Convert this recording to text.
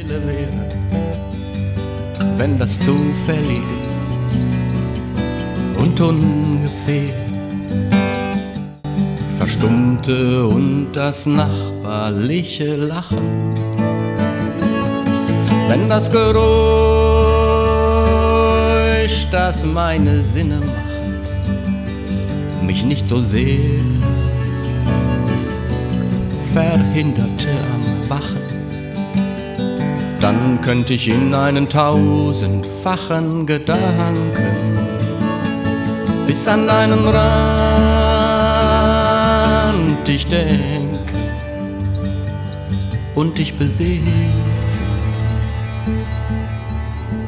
Stille wäre, wenn das zufällig und ungefähr verstummte und das nachbarliche Lachen, wenn das Geräusch, das meine Sinne macht, mich nicht so sehr verhinderte am Wachen, dann könnte ich in einen tausendfachen Gedanken bis an einen Rand ich denke und ich besehe